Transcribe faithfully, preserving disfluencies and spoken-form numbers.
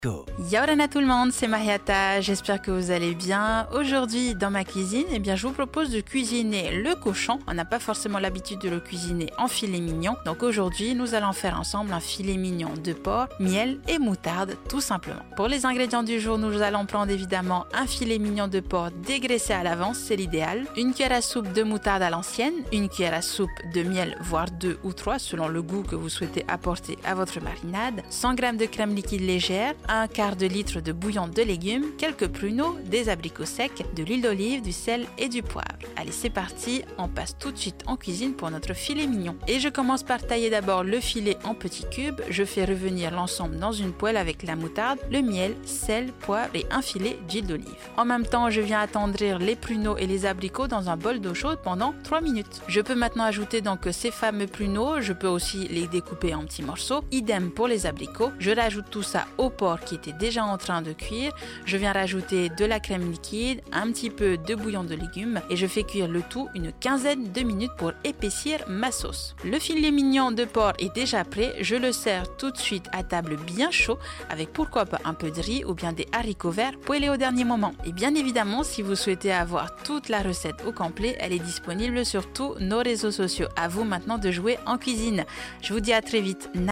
Go. Yaorana tout le monde, c'est Mariata, j'espère que vous allez bien. Aujourd'hui dans ma cuisine, eh bien, je vous propose de cuisiner le cochon. On n'a pas forcément l'habitude de le cuisiner en filet mignon. Donc aujourd'hui, nous allons faire ensemble un filet mignon de porc, miel et moutarde tout simplement. Pour les ingrédients du jour, nous allons prendre évidemment un filet mignon de porc dégraissé à l'avance, c'est l'idéal. Une cuillère à soupe de moutarde à l'ancienne, une cuillère à soupe de miel, voire deux ou trois selon le goût que vous souhaitez apporter à votre marinade, cent grammes de crème liquide légère, un quart de litre de bouillon de légumes, quelques pruneaux, des abricots secs, de l'huile d'olive, du sel et du poivre. Allez, c'est parti, on passe tout de suite en cuisine pour notre filet mignon. Et je commence par tailler d'abord le filet en petits cubes. Je fais revenir l'ensemble dans une poêle avec la moutarde, le miel, sel, poivre et un filet d'huile d'olive. En même temps, je viens attendrir les pruneaux et les abricots dans un bol d'eau chaude pendant trois minutes. Je peux maintenant ajouter donc ces fameux pruneaux. Je peux aussi les découper en petits morceaux. Idem pour les abricots. Je rajoute tout ça au porc qui était déjà en train de cuire. Je viens rajouter de la crème liquide, un petit peu de bouillon de légumes et je fais cuire le tout une quinzaine de minutes pour épaissir ma sauce. Le filet mignon de porc est déjà prêt. Je le sers tout de suite à table bien chaud avec pourquoi pas un peu de riz ou bien des haricots verts poêlés au dernier moment. Et bien évidemment, si vous souhaitez avoir toute la recette au complet, elle est disponible sur tous nos réseaux sociaux. À vous maintenant de jouer en cuisine. Je vous dis à très vite.